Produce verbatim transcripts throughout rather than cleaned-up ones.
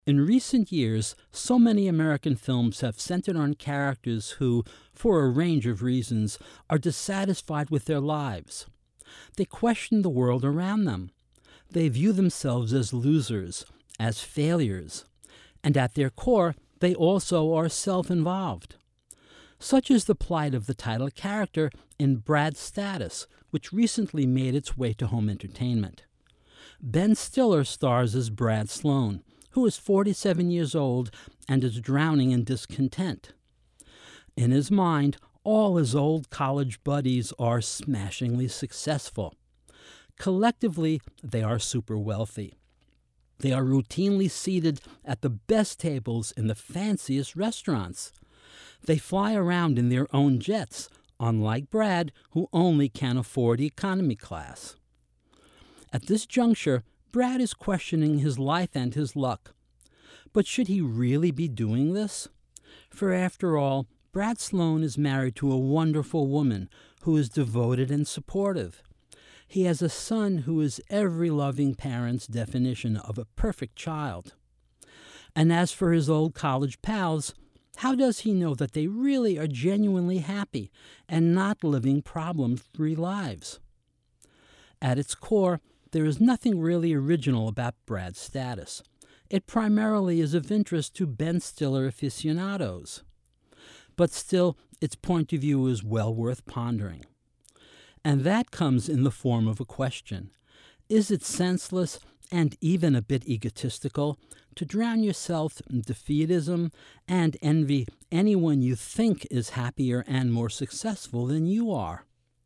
In recent years, so many American films have centered on characters who, for a range of reasons, are dissatisfied with their lives. They question the world around them. They view themselves as losers, as failures, and at their core, they also are self-involved. Such is the plight of the title character in Brad's Status, which recently made its way to home entertainment. Ben Stiller stars as Brad Sloan, who is forty-seven years old and is drowning in discontent. In his mind, all his old college buddies are smashingly successful. Collectively, they are super wealthy. They are routinely seated at the best tables in the fanciest restaurants. They fly around in their own jets, unlike Brad, who only can afford economy class. At this juncture, Brad is questioning his life and his luck. But should he really be doing this? For after all, Brad Sloan is married to a wonderful woman who is devoted and supportive. He has a son who is every loving parent's definition of a perfect child. And as for his old college pals, how does he know that they really are genuinely happy and not living problem-free lives? At its core, there is nothing really original about Brad's Status. It primarily is of interest to Ben Stiller aficionados. But still, its point of view is well worth pondering. And that comes in the form of a question. Is it senseless and even a bit egotistical to drown yourself in defeatism and envy anyone you think is happier and more successful than you are?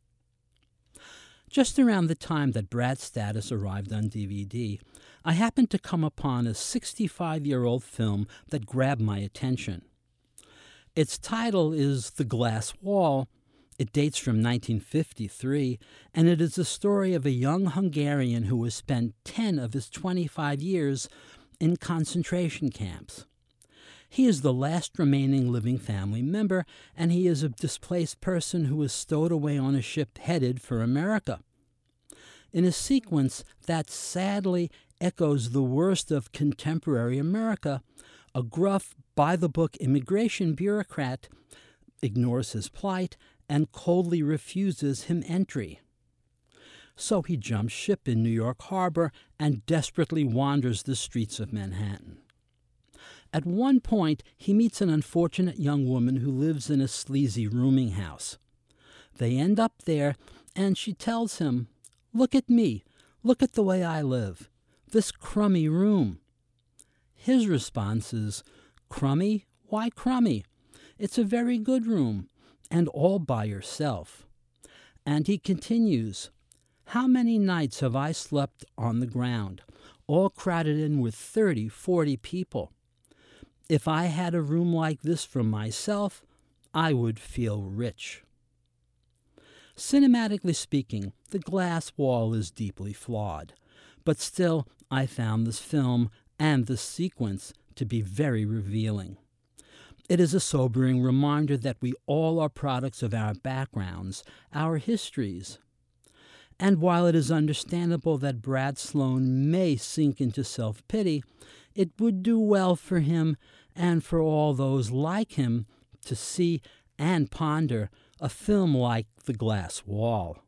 Just around the time that Brad's Status arrived on D V D, I happened to come upon a sixty-five-year-old film that grabbed my attention. Its title is The Glass Wall. It dates from nineteen fifty-three, and it is the story of a young Hungarian who has spent ten of his twenty-five years in concentration camps. He is the last remaining living family member, and he is a displaced person who was stowed away on a ship headed for America. In a sequence that sadly echoes the worst of contemporary America, a gruff, by-the-book immigration bureaucrat ignores his plight and coldly refuses him entry. So he jumps ship in New York Harbor and desperately wanders the streets of Manhattan. At one point, he meets an unfortunate young woman who lives in a sleazy rooming house. They end up there, and she tells him, "Look at me. Look at the way I live. This crummy room." His response is, "Crummy? Why crummy? It's a very good room, and all by yourself." And he continues, "How many nights have I slept on the ground, all crowded in with thirty, forty people? If I had a room like this for myself, I would feel rich." Cinematically speaking, The Glass Wall is deeply flawed, but still I found this film and this sequence to be very revealing. It is a sobering reminder that we all are products of our backgrounds, our histories. And while it is understandable that Brad Sloan may sink into self-pity, it would do well for him and for all those like him to see and ponder a film like The Glass Wall.